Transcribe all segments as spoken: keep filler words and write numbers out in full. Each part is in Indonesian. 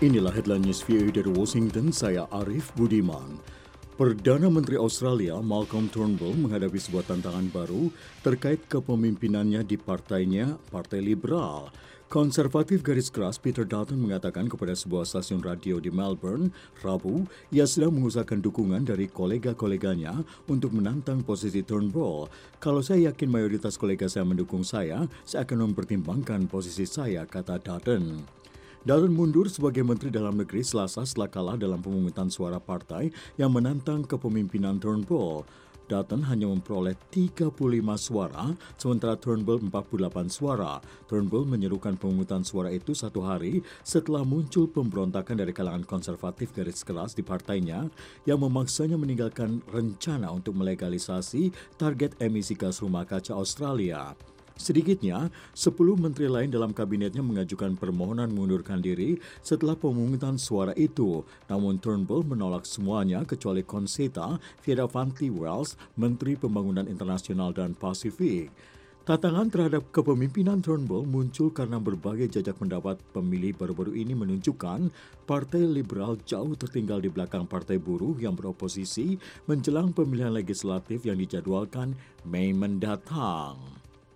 Inilah headline news V O A dari Washington, saya Arif Budiman. Perdana Menteri Australia Malcolm Turnbull menghadapi sebuah tantangan baru terkait kepemimpinannya di partainya, Partai Liberal. Konservatif garis keras Peter Dutton mengatakan kepada sebuah stasiun radio di Melbourne, Rabu, ia sedang mengusahakan dukungan dari kolega-koleganya untuk menantang posisi Turnbull. Kalau saya yakin mayoritas kolega saya mendukung saya, saya akan mempertimbangkan posisi saya, kata Dutton. Dutton mundur sebagai Menteri Dalam Negeri Selasa setelah kalah dalam pemungutan suara partai yang menantang kepemimpinan Turnbull. Dutton hanya memperoleh tiga puluh lima suara, sementara Turnbull empat puluh delapan suara. Turnbull menyerukan pemungutan suara itu satu hari setelah muncul pemberontakan dari kalangan konservatif garis keras di partainya yang memaksanya meninggalkan rencana untuk melegalisasi target emisi gas rumah kaca Australia. Sedikitnya, sepuluh menteri lain dalam kabinetnya mengajukan permohonan mengundurkan diri setelah pemungutan suara itu. Namun Turnbull menolak semuanya kecuali Concetta Fierravanti-Wells, Menteri Pembangunan Internasional dan Pasifik. Tantangan terhadap kepemimpinan Turnbull muncul karena berbagai jajak pendapat pemilih baru-baru ini menunjukkan Partai Liberal jauh tertinggal di belakang Partai Buruh yang beroposisi menjelang pemilihan legislatif yang dijadwalkan Mei mendatang.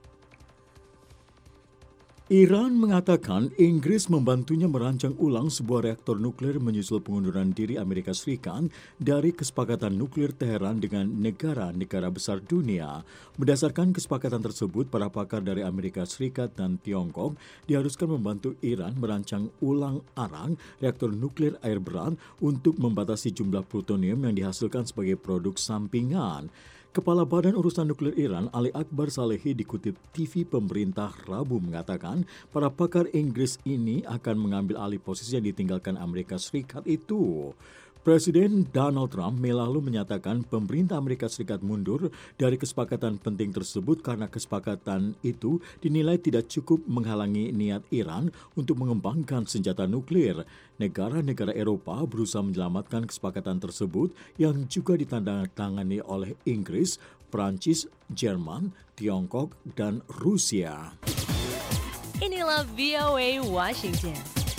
Iran mengatakan Inggris membantunya merancang ulang sebuah reaktor nuklir menyusul pengunduran diri Amerika Serikat dari kesepakatan nuklir Teheran dengan negara-negara besar dunia. Berdasarkan kesepakatan tersebut, para pakar dari Amerika Serikat dan Tiongkok diharuskan membantu Iran merancang ulang arang reaktor nuklir air berat untuk membatasi jumlah plutonium yang dihasilkan sebagai produk sampingan. Kepala Badan Urusan Nuklir Iran, Ali Akbar Salehi, dikutip T V pemerintah Rabu mengatakan para pakar Inggris ini akan mengambil alih posisi yang ditinggalkan Amerika Serikat itu. Presiden Donald Trump Mei lalu menyatakan pemerintah Amerika Serikat mundur dari kesepakatan penting tersebut karena kesepakatan itu dinilai tidak cukup menghalangi niat Iran untuk mengembangkan senjata nuklir. Negara-negara Eropa berusaha menyelamatkan kesepakatan tersebut yang juga ditandatangani oleh Inggris, Prancis, Jerman, Tiongkok, dan Rusia. Inilah V O A Washington.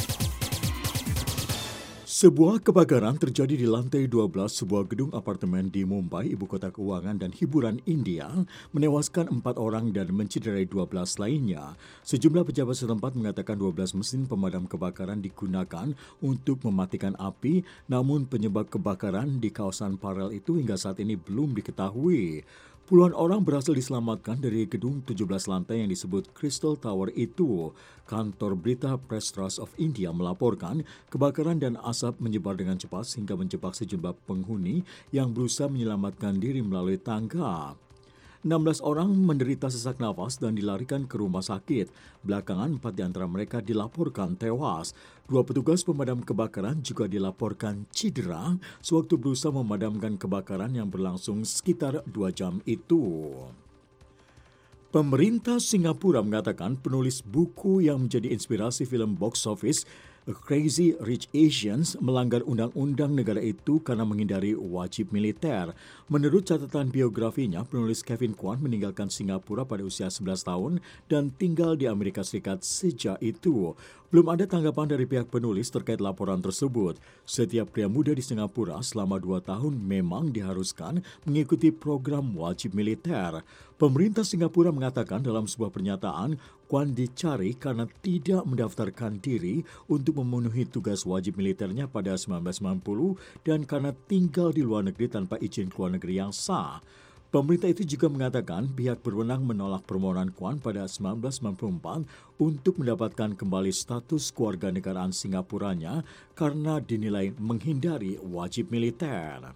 Sebuah kebakaran terjadi di lantai dua belas sebuah gedung apartemen di Mumbai, ibu kota keuangan dan hiburan India, menewaskan empat orang dan mencederai dua belas lainnya. Sejumlah pejabat setempat mengatakan dua belas mesin pemadam kebakaran digunakan untuk mematikan api, namun penyebab kebakaran di kawasan Parel itu hingga saat ini belum diketahui. Puluhan orang berhasil diselamatkan dari gedung tujuh belas lantai yang disebut Crystal Tower itu. Kantor berita Press Trust of India melaporkan kebakaran dan asap menyebar dengan cepat sehingga menjebak sejumlah penghuni yang berusaha menyelamatkan diri melalui tangga. enam belas orang menderita sesak nafas dan dilarikan ke rumah sakit. Belakangan empat di antara mereka dilaporkan tewas. Dua petugas pemadam kebakaran juga dilaporkan cedera sewaktu berusaha memadamkan kebakaran yang berlangsung sekitar dua jam itu. Pemerintah Singapura mengatakan penulis buku yang menjadi inspirasi film box office Crazy Rich Asians melanggar undang-undang negara itu karena menghindari wajib militer. Menurut catatan biografinya, penulis Kevin Kwan meninggalkan Singapura pada usia sebelas tahun dan tinggal di Amerika Serikat sejak itu. Belum ada tanggapan dari pihak penulis terkait laporan tersebut. Setiap pria muda di Singapura selama dua tahun memang diharuskan mengikuti program wajib militer. Pemerintah Singapura mengatakan dalam sebuah pernyataan, Kwan dicari karena tidak mendaftarkan diri untuk memenuhi tugas wajib militernya pada sembilan belas sembilan puluh dan karena tinggal di luar negeri tanpa izin keluar negeri yang sah. Pemerintah itu juga mengatakan pihak berwenang menolak permohonan Kwan pada sembilan belas sembilan puluh empat untuk mendapatkan kembali status kewarganegaraan Singapuranya karena dinilai menghindari wajib militer.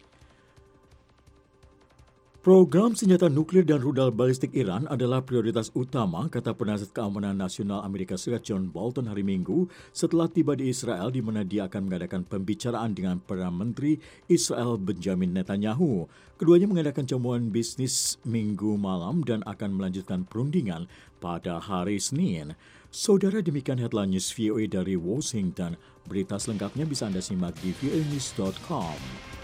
Program senjata nuklir dan rudal balistik Iran adalah prioritas utama, kata Penasihat Keamanan Nasional Amerika Serikat John Bolton hari Minggu setelah tiba di Israel di mana dia akan mengadakan pembicaraan dengan Perdana Menteri Israel Benjamin Netanyahu. Keduanya mengadakan jamuan bisnis Minggu malam dan akan melanjutkan perundingan pada hari Senin. Saudara, demikian headline news V O A dari Washington. Berita selengkapnya bisa Anda simak di v o a news dot com.